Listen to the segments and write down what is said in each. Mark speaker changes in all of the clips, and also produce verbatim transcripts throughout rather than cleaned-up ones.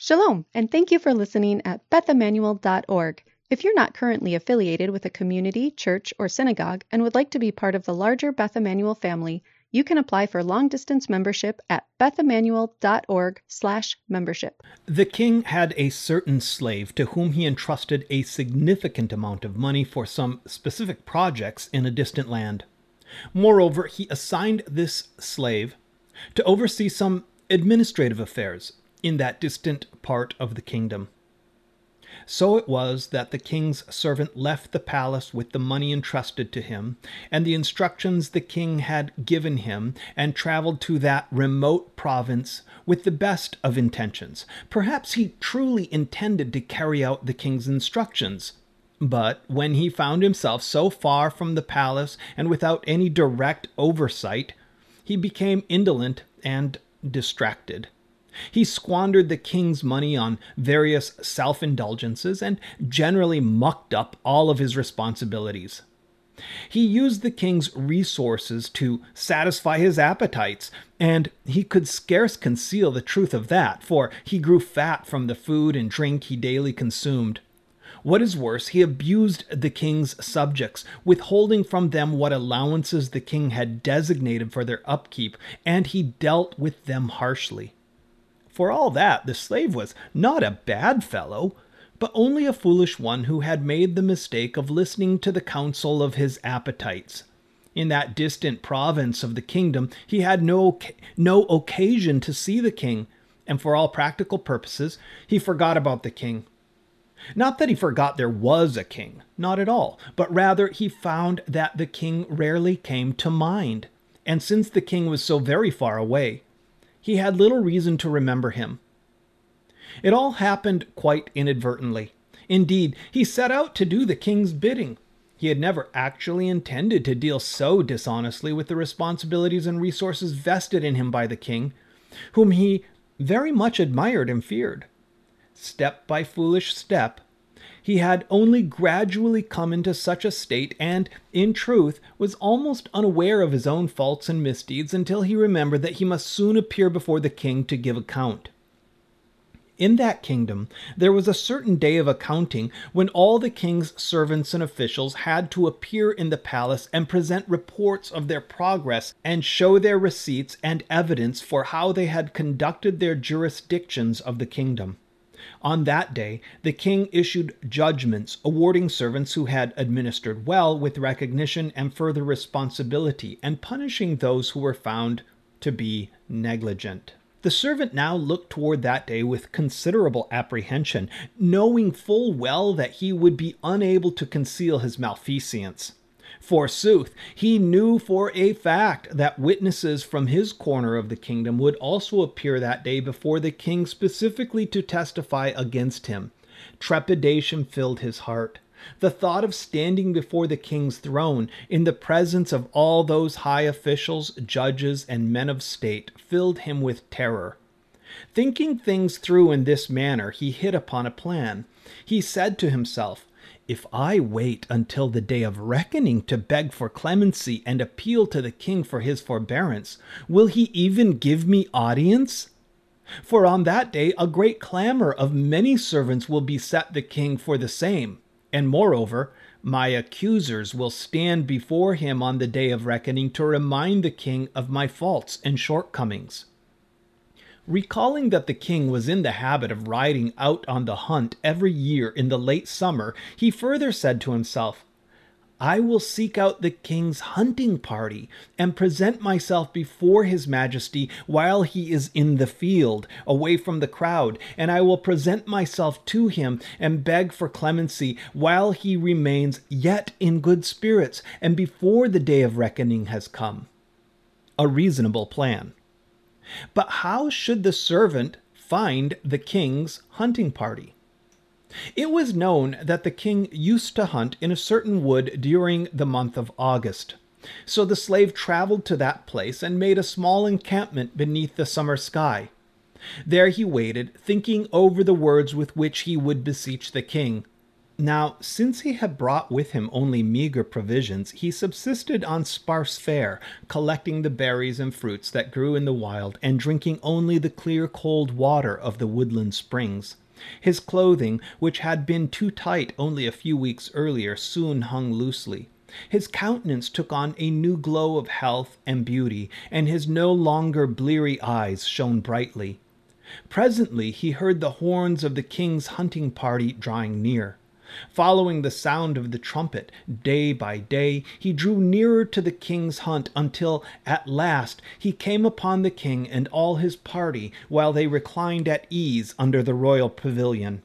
Speaker 1: Shalom, and thank you for listening at beth emmanuel dot org. If you're not currently affiliated with a community, church, or synagogue and would like to be part of the larger Beth Emmanuel family, you can apply for long-distance membership at beth emmanuel dot org slash membership.
Speaker 2: The king had a certain slave to whom he entrusted a significant amount of money for some specific projects in a distant land. Moreover, he assigned this slave to oversee some administrative affairs in that distant part of the kingdom. So it was that the king's servant left the palace with the money entrusted to him and the instructions the king had given him, and traveled to that remote province with the best of intentions. Perhaps he truly intended to carry out the king's instructions. But when he found himself so far from the palace and without any direct oversight, he became indolent and distracted. He squandered the king's money on various self-indulgences and generally mucked up all of his responsibilities. He used the king's resources to satisfy his appetites, and he could scarce conceal the truth of that, for he grew fat from the food and drink he daily consumed. What is worse, he abused the king's subjects, withholding from them what allowances the king had designated for their upkeep, and he dealt with them harshly. For all that, the slave was not a bad fellow, but only a foolish one who had made the mistake of listening to the counsel of his appetites. In that distant province of the kingdom, he had no, no occasion to see the king, and for all practical purposes, he forgot about the king. Not that he forgot there was a king, not at all, but rather he found that the king rarely came to mind, and since the king was so very far away, he had little reason to remember him. It all happened quite inadvertently. Indeed, he set out to do the king's bidding. He had never actually intended to deal so dishonestly with the responsibilities and resources vested in him by the king, whom he very much admired and feared. Step by foolish step, he had only gradually come into such a state, and, in truth, was almost unaware of his own faults and misdeeds until he remembered that he must soon appear before the king to give account. In that kingdom, there was a certain day of accounting when all the king's servants and officials had to appear in the palace and present reports of their progress and show their receipts and evidence for how they had conducted their jurisdictions of the kingdom. On that day, the king issued judgments awarding servants who had administered well with recognition and further responsibility, and punishing those who were found to be negligent. The servant now looked toward that day with considerable apprehension, knowing full well that he would be unable to conceal his malfeasance. Forsooth, he knew for a fact that witnesses from his corner of the kingdom would also appear that day before the king specifically to testify against him. Trepidation filled his heart. The thought of standing before the king's throne in the presence of all those high officials, judges, and men of state filled him with terror. Thinking things through in this manner, he hit upon a plan. He said to himself, "If I wait until the day of reckoning to beg for clemency and appeal to the king for his forbearance, will he even give me audience? For on that day a great clamor of many servants will beset the king for the same, and moreover, my accusers will stand before him on the day of reckoning to remind the king of my faults and shortcomings." Recalling that the king was in the habit of riding out on the hunt every year in the late summer, he further said to himself, "I will seek out the king's hunting party and present myself before his majesty while he is in the field, away from the crowd, and I will present myself to him and beg for clemency while he remains yet in good spirits and before the day of reckoning has come." A reasonable plan. But how should the servant find the king's hunting party? It was known that the king used to hunt in a certain wood during the month of August. So the slave traveled to that place and made a small encampment beneath the summer sky. There he waited, thinking over the words with which he would beseech the king. Now, since he had brought with him only meager provisions, he subsisted on sparse fare, collecting the berries and fruits that grew in the wild, and drinking only the clear cold water of the woodland springs. His clothing, which had been too tight only a few weeks earlier, soon hung loosely. His countenance took on a new glow of health and beauty, and his no longer bleary eyes shone brightly. Presently he heard the horns of the king's hunting party drawing near. Following the sound of the trumpet, day by day, he drew nearer to the king's hunt until, at last, he came upon the king and all his party while they reclined at ease under the royal pavilion.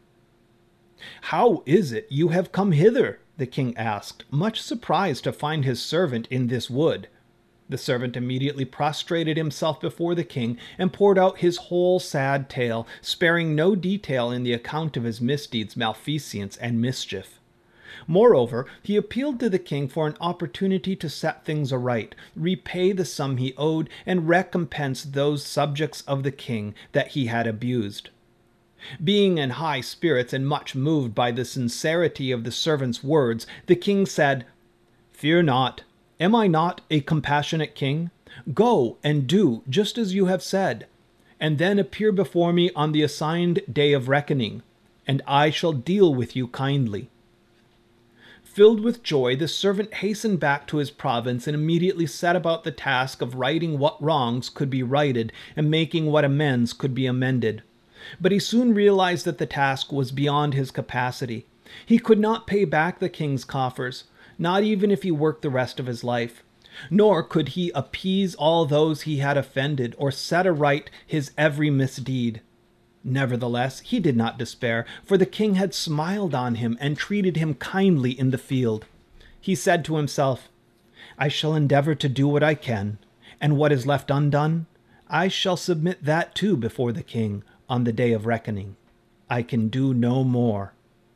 Speaker 2: "How is it you have come hither?" the king asked, much surprised to find his servant in this wood. The servant immediately prostrated himself before the king and poured out his whole sad tale, sparing no detail in the account of his misdeeds, malfeasance, and mischief. Moreover, he appealed to the king for an opportunity to set things aright, repay the sum he owed, and recompense those subjects of the king that he had abused. Being in high spirits and much moved by the sincerity of the servant's words, the king said, "Fear not. Am I not a compassionate king? Go and do just as you have said, and then appear before me on the assigned day of reckoning, and I shall deal with you kindly." Filled with joy, the servant hastened back to his province and immediately set about the task of righting what wrongs could be righted and making what amends could be amended. But he soon realized that the task was beyond his capacity. He could not pay back the king's coffers, not even if he worked the rest of his life. Nor could he appease all those he had offended or set aright his every misdeed. Nevertheless, he did not despair, for the king had smiled on him and treated him kindly in the field. He said to himself, "I shall endeavor to do what I can, and what is left undone, I shall submit that too before the king on the day of reckoning. I can do no more."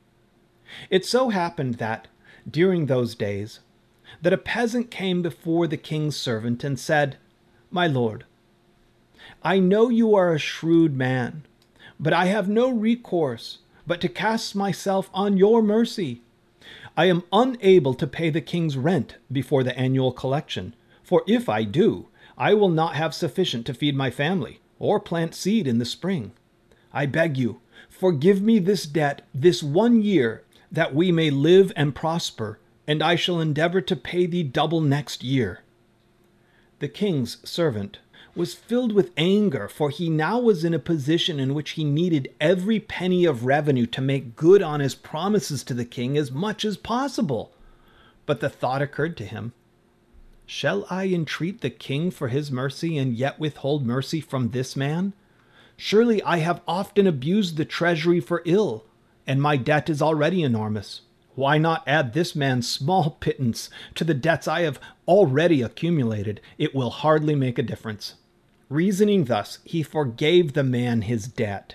Speaker 2: It so happened that, during those days, that a peasant came before the king's servant and said, "My lord, I know you are a shrewd man, but I have no recourse but to cast myself on your mercy. I am unable to pay the king's rent before the annual collection, for if I do, I will not have sufficient to feed my family or plant seed in the spring. I beg you, forgive me this debt this one year, that we may live and prosper, and I shall endeavor to pay thee double next year." The king's servant was filled with anger, for he now was in a position in which he needed every penny of revenue to make good on his promises to the king as much as possible. But the thought occurred to him, "Shall I entreat the king for his mercy and yet withhold mercy from this man? Surely I have often abused the treasury for ill, and my debt is already enormous. Why not add this man's small pittance to the debts I have already accumulated? It will hardly make a difference." Reasoning thus, he forgave the man his debt.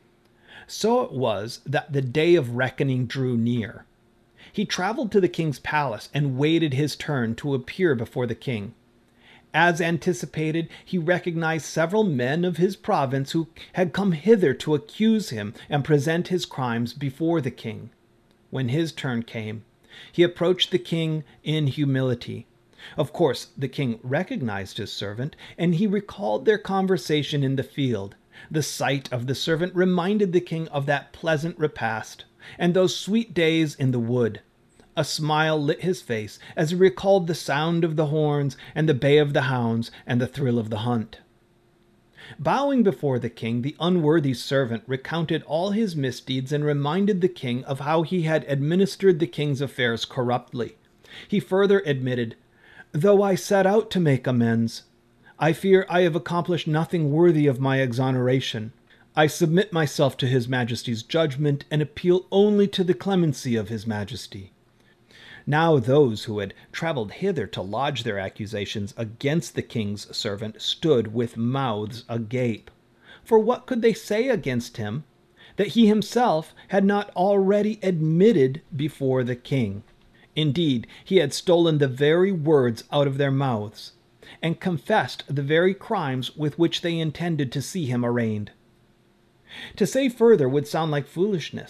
Speaker 2: So it was that the day of reckoning drew near. He traveled to the king's palace and waited his turn to appear before the king. As anticipated, he recognized several men of his province who had come hither to accuse him and present his crimes before the king. When his turn came, he approached the king in humility. Of course, the king recognized his servant, and he recalled their conversation in the field. The sight of the servant reminded the king of that pleasant repast and those sweet days in the wood. A smile lit his face as he recalled the sound of the horns and the bay of the hounds and the thrill of the hunt. Bowing before the king, the unworthy servant recounted all his misdeeds and reminded the king of how he had administered the king's affairs corruptly. He further admitted, "Though I set out to make amends, I fear I have accomplished nothing worthy of my exoneration. I submit myself to his majesty's judgment and appeal only to the clemency of his majesty." Now those who had traveled hither to lodge their accusations against the king's servant stood with mouths agape. For what could they say against him that he himself had not already admitted before the king? Indeed, he had stolen the very words out of their mouths, and confessed the very crimes with which they intended to see him arraigned. To say further would sound like foolishness.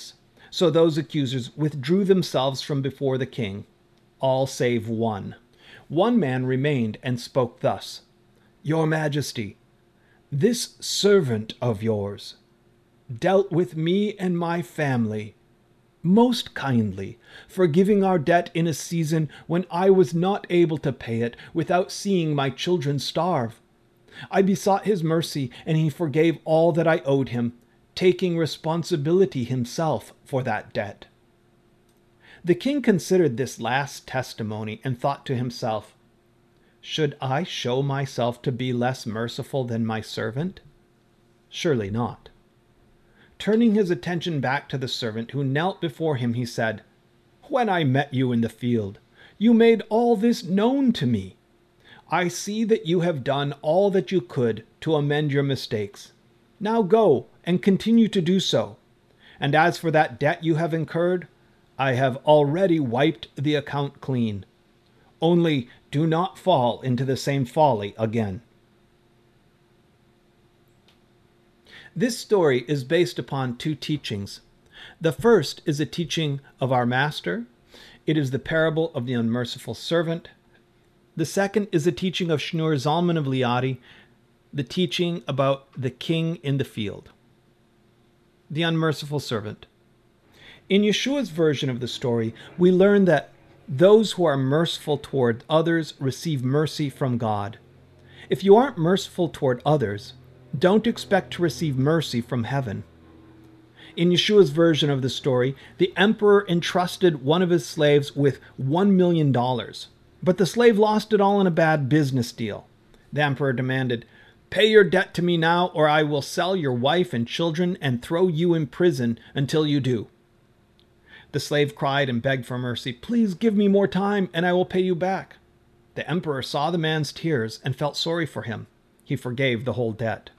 Speaker 2: So those accusers withdrew themselves from before the king, all save one. One man remained and spoke thus: "Your Majesty, this servant of yours dealt with me and my family most kindly, forgiving our debt in a season when I was not able to pay it without seeing my children starve. I besought his mercy, and he forgave all that I owed him, taking responsibility himself for that debt." The king considered this last testimony and thought to himself, "Should I show myself to be less merciful than my servant? Surely not." Turning his attention back to the servant who knelt before him, he said, "When I met you in the field, you made all this known to me. I see that you have done all that you could to amend your mistakes. Now go and continue to do so. And as for that debt you have incurred, I have already wiped the account clean. Only do not fall into the same folly again." This story is based upon two teachings. The first is a teaching of our Master. It is the parable of the unmerciful servant. The second is a teaching of Shneur Zalman of Liadi, the teaching about the king in the field. The unmerciful servant. In Yeshua's version of the story, we learn that those who are merciful toward others receive mercy from God. If you aren't merciful toward others, don't expect to receive mercy from heaven. In Yeshua's version of the story, the emperor entrusted one of his slaves with one million dollars, but the slave lost it all in a bad business deal. The emperor demanded, "Pay your debt to me now, or I will sell your wife and children and throw you in prison until you do." The slave cried and begged for mercy. "Please give me more time, and I will pay you back." The emperor saw the man's tears and felt sorry for him. He forgave the whole debt.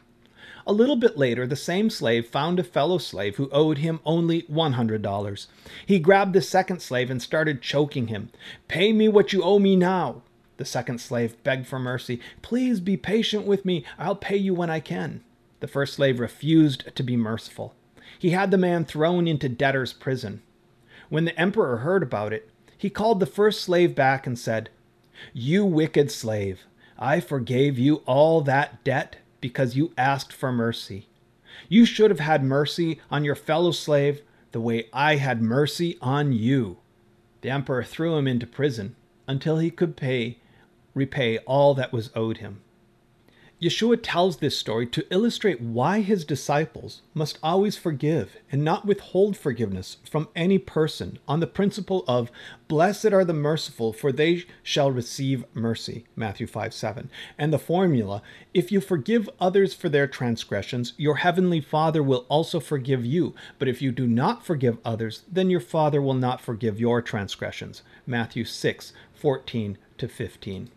Speaker 2: A little bit later, the same slave found a fellow slave who owed him only one hundred dollars. He grabbed the second slave and started choking him. "Pay me what you owe me now." The second slave begged for mercy. "Please be patient with me. I'll pay you when I can." The first slave refused to be merciful. He had the man thrown into debtor's prison. When the emperor heard about it, he called the first slave back and said, "You wicked slave, I forgave you all that debt because you asked for mercy. You should have had mercy on your fellow slave the way I had mercy on you." The emperor threw him into prison until he could pay, repay all that was owed him. Yeshua tells this story to illustrate why his disciples must always forgive and not withhold forgiveness from any person on the principle of "Blessed are the merciful, for they shall receive mercy," Matthew five seven, and the formula, "If you forgive others for their transgressions, your heavenly Father will also forgive you. But if you do not forgive others, then your Father will not forgive your transgressions," Matthew six fourteen to fifteen.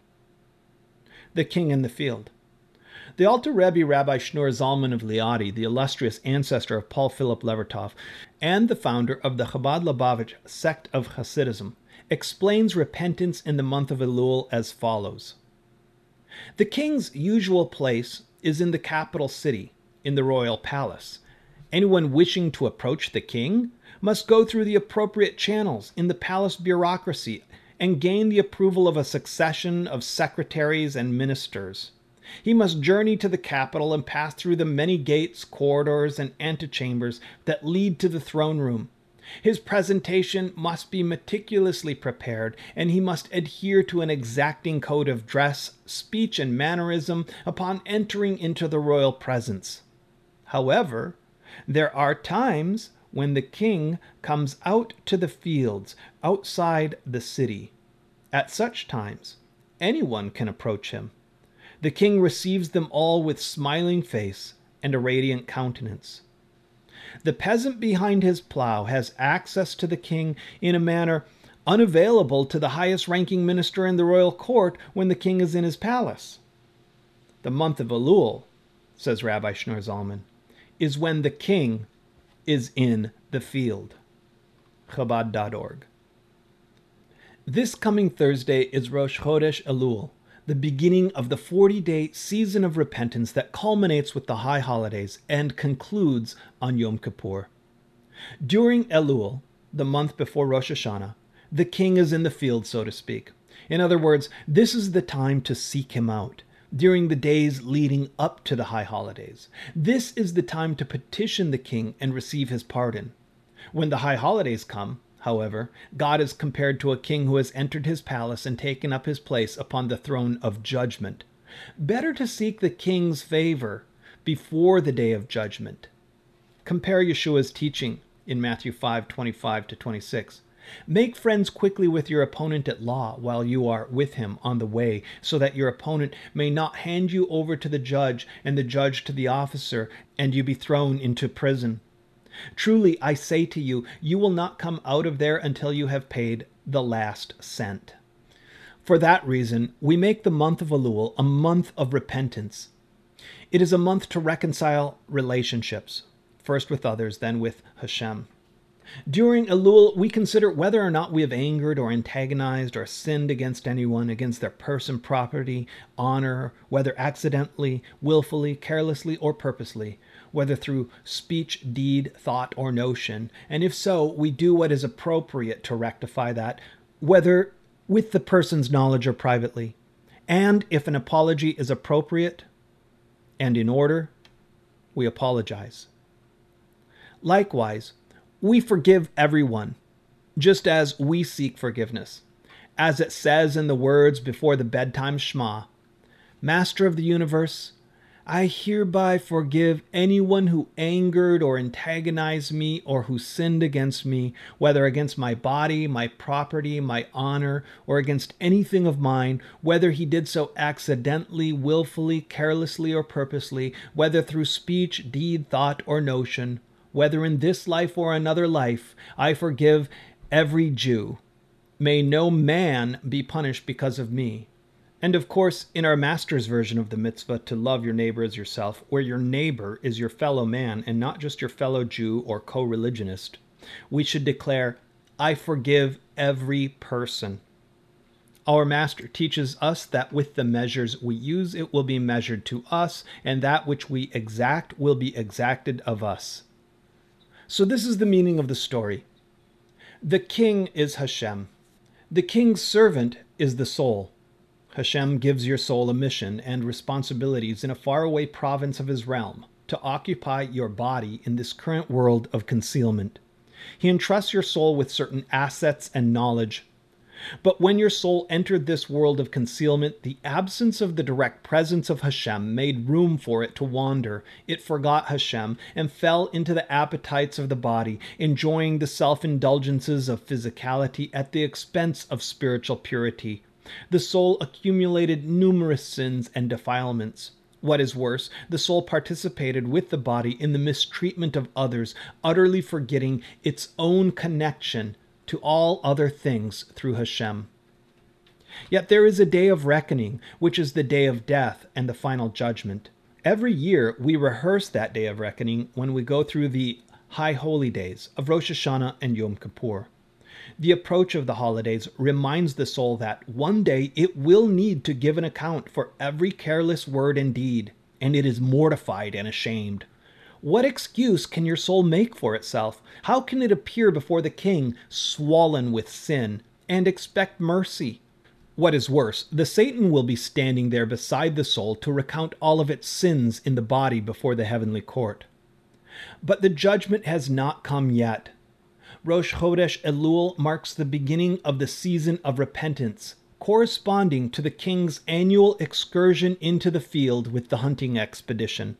Speaker 2: The king in the field. The Alter Rebbe Rabbi Shneur Zalman of Liadi, the illustrious ancestor of Paul Philip Levertov, and the founder of the Chabad Lubavitch sect of Hasidism, explains repentance in the month of Elul as follows. The king's usual place is in the capital city, in the royal palace. Anyone wishing to approach the king must go through the appropriate channels in the palace bureaucracy and gain the approval of a succession of secretaries and ministers. He must journey to the capital and pass through the many gates, corridors, and antechambers that lead to the throne room. His presentation must be meticulously prepared, and he must adhere to an exacting code of dress, speech, and mannerism upon entering into the royal presence. However, there are times when the king comes out to the fields outside the city. At such times, anyone can approach him. The king receives them all with smiling face and a radiant countenance. The peasant behind his plow has access to the king in a manner unavailable to the highest-ranking minister in the royal court when the king is in his palace. The month of Elul, says Rabbi Shneur Zalman, is when the king is in the field. Chabad dot org. This coming Thursday is Rosh Chodesh Elul, the beginning of the forty-day season of repentance that culminates with the high holidays and concludes on Yom Kippur. During Elul, the month before Rosh Hashanah, the king is in the field, so to speak. In other words, this is the time to seek him out. During the days leading up to the high holidays, this is the time to petition the king and receive his pardon. When the high holidays come, however, God is compared to a king who has entered his palace and taken up his place upon the throne of judgment. Better to seek the king's favor before the day of judgment. Compare Yeshua's teaching in Matthew five twenty-five to twenty-six. Make friends quickly with your opponent at law while you are with him on the way, so that your opponent may not hand you over to the judge, and the judge to the officer, and you be thrown into prison. Truly, I say to you, you will not come out of there until you have paid the last cent. For that reason, we make the month of Elul a month of repentance. It is a month to reconcile relationships, first with others, then with Hashem. During Elul, we consider whether or not we have angered or antagonized or sinned against anyone, against their person, property, honor, whether accidentally, willfully, carelessly, or purposely, whether through speech, deed, thought, or notion, and if so, we do what is appropriate to rectify that, whether with the person's knowledge or privately. And if an apology is appropriate and in order, we apologize. Likewise, we forgive everyone, just as we seek forgiveness. As it says in the words before the bedtime Shema, Master of the universe, I hereby forgive anyone who angered or antagonized me or who sinned against me, whether against my body, my property, my honor, or against anything of mine, whether he did so accidentally, willfully, carelessly, or purposely, whether through speech, deed, thought, or notion, whether in this life or another life, I forgive every Jew. May no man be punished because of me. And of course, in our master's version of the mitzvah to love your neighbor as yourself, where your neighbor is your fellow man and not just your fellow Jew or co-religionist, we should declare, I forgive every person. Our master teaches us that with the measures we use, it will be measured to us, and that which we exact will be exacted of us. So this is the meaning of the story. The king is Hashem. The king's servant is the soul. Hashem gives your soul a mission and responsibilities in a faraway province of his realm to occupy your body in this current world of concealment. He entrusts your soul with certain assets and knowledge. But when your soul entered this world of concealment, the absence of the direct presence of Hashem made room for it to wander. It forgot Hashem and fell into the appetites of the body, enjoying the self-indulgences of physicality at the expense of spiritual purity. The soul accumulated numerous sins and defilements. What is worse, the soul participated with the body in the mistreatment of others, utterly forgetting its own connection to all other things through Hashem. Yet there is a day of reckoning, which is the day of death and the final judgment. Every year we rehearse that day of reckoning when we go through the high holy days of Rosh Hashanah and Yom Kippur. The approach of the holidays reminds the soul that one day it will need to give an account for every careless word and deed, and it is mortified and ashamed. What excuse can your soul make for itself? How can it appear before the king swollen with sin and expect mercy? What is worse, the Satan will be standing there beside the soul to recount all of its sins in the body before the heavenly court. But the judgment has not come yet. Rosh Chodesh Elul marks the beginning of the season of repentance, corresponding to the king's annual excursion into the field with the hunting expedition.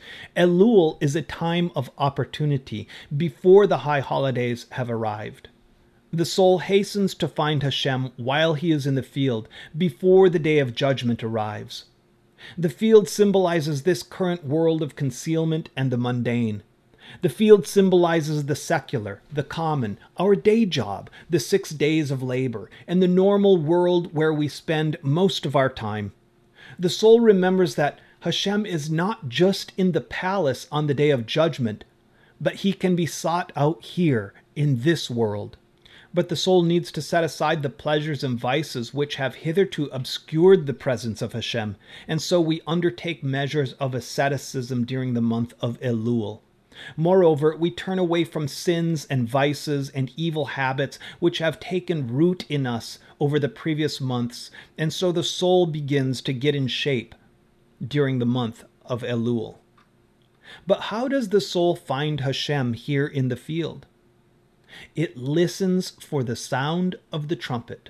Speaker 2: Elul is a time of opportunity before the high holidays have arrived. The soul hastens to find Hashem while he is in the field, before the day of judgment arrives. The field symbolizes this current world of concealment and the mundane. The field symbolizes the secular, the common, our day job, the six days of labor, and the normal world where we spend most of our time. The soul remembers that Hashem is not just in the palace on the day of judgment, but he can be sought out here in this world. But the soul needs to set aside the pleasures and vices which have hitherto obscured the presence of Hashem, and so we undertake measures of asceticism during the month of Elul. Moreover, we turn away from sins and vices and evil habits which have taken root in us over the previous months, and so the soul begins to get in shape during the month of Elul. But how does the soul find Hashem here in the field? It listens for the sound of the trumpet.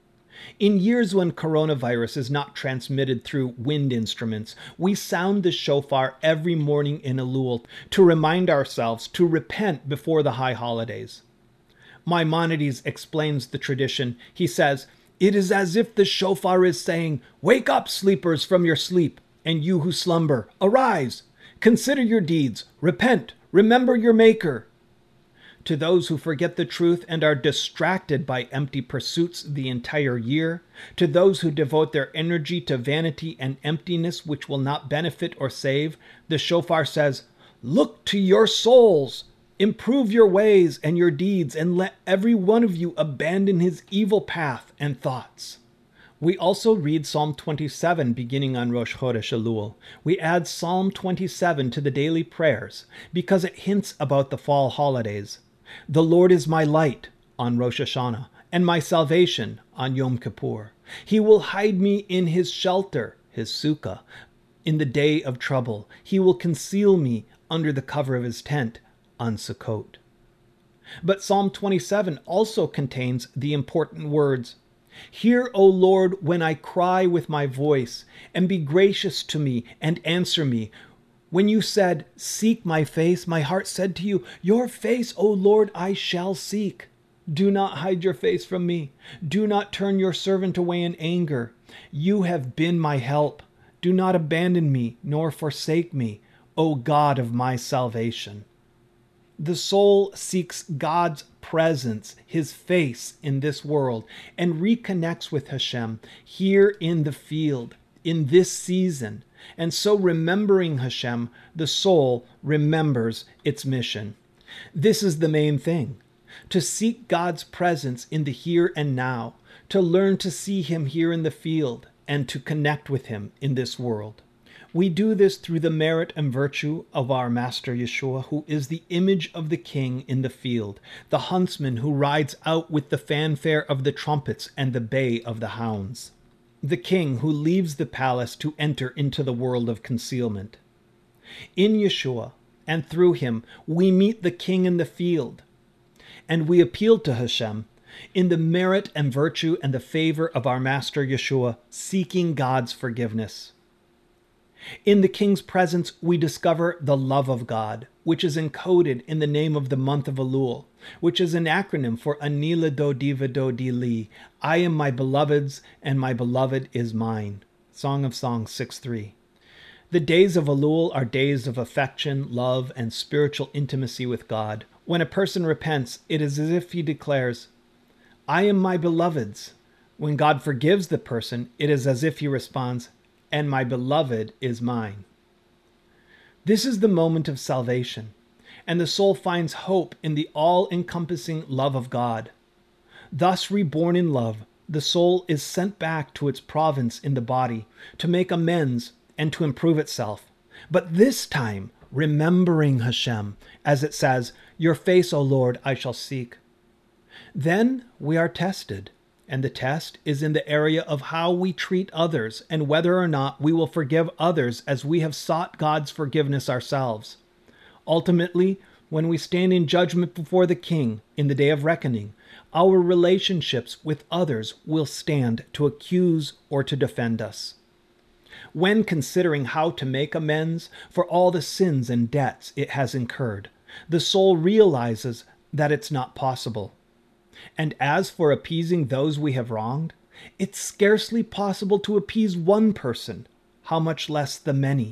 Speaker 2: In years when coronavirus is not transmitted through wind instruments, we sound the shofar every morning in Elul to remind ourselves to repent before the high holidays. Maimonides explains the tradition. He says, "It is as if the shofar is saying, 'Wake up, sleepers, from your sleep, and you who slumber, arise. Consider your deeds, repent, remember your Maker.' To those who forget the truth and are distracted by empty pursuits the entire year, to those who devote their energy to vanity and emptiness which will not benefit or save, the shofar says, 'Look to your souls, improve your ways and your deeds, and let every one of you abandon his evil path and thoughts.'" We also read Psalm twenty-seven beginning on Rosh Chodesh Elul. We add Psalm twenty-seven to the daily prayers because it hints about the fall holidays. "The Lord is my light" on Rosh Hashanah, and my salvation on Yom Kippur. "He will hide me in his shelter," his sukkah, in the day of trouble. "He will conceal me under the cover of his tent," on Sukkot. But Psalm twenty-seven also contains the important words, "Hear, O Lord, when I cry with my voice, and be gracious to me and answer me. When you said, 'Seek my face,' my heart said to you, 'Your face, O Lord, I shall seek.' Do not hide your face from me. Do not turn your servant away in anger. You have been my help. Do not abandon me, nor forsake me, O God of my salvation." The soul seeks God's presence, his face in this world, and reconnects with Hashem here in the field, in this season. And so remembering Hashem, the soul remembers its mission. This is the main thing, to seek God's presence in the here and now, to learn to see him here in the field, and to connect with him in this world. We do this through the merit and virtue of our Master Yeshua, who is the image of the king in the field, the huntsman who rides out with the fanfare of the trumpets and the bay of the hounds, the king who leaves the palace to enter into the world of concealment. In Yeshua and through him, we meet the king in the field, and we appeal to Hashem in the merit and virtue and the favor of our Master Yeshua, seeking God's forgiveness. In the king's presence, we discover the love of God, which is encoded in the name of the month of Elul, which is an acronym for Ani Ledodi V'Dodi Li, I am my beloved's, and my beloved is mine. Song of Songs six three. The days of Elul are days of affection, love, and spiritual intimacy with God. When a person repents, it is as if he declares, I am my beloved's. When God forgives the person, it is as if he responds, and my beloved is mine. This is the moment of salvation, and the soul finds hope in the all-encompassing love of God. Thus reborn in love, the soul is sent back to its province in the body to make amends and to improve itself. But this time, remembering Hashem, as it says, Your face, O Lord, I shall seek. Then we are tested. And the test is in the area of how we treat others and whether or not we will forgive others as we have sought God's forgiveness ourselves. Ultimately, when we stand in judgment before the King in the day of reckoning, our relationships with others will stand to accuse or to defend us. When considering how to make amends for all the sins and debts it has incurred, the soul realizes that it's not possible. And as for appeasing those we have wronged, it's scarcely possible to appease one person, how much less the many.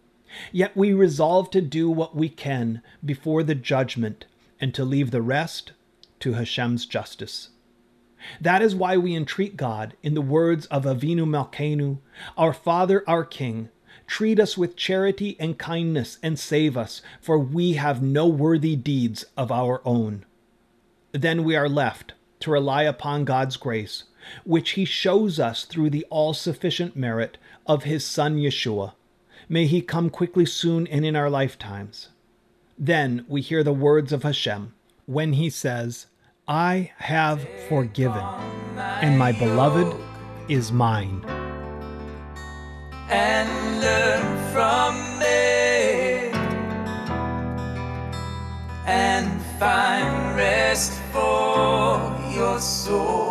Speaker 2: Yet we resolve to do what we can before the judgment and to leave the rest to Hashem's justice. That is why we entreat God in the words of Avinu Malkeinu, Our Father, our King, treat us with charity and kindness and save us, for we have no worthy deeds of our own. Then we are left to rely upon God's grace, which he shows us through the all-sufficient merit of his Son Yeshua. May he come quickly soon and in our lifetimes. Then we hear the words of Hashem when he says, I have forgiven, and my beloved is mine.
Speaker 3: And learn from me, and find rest for your soul.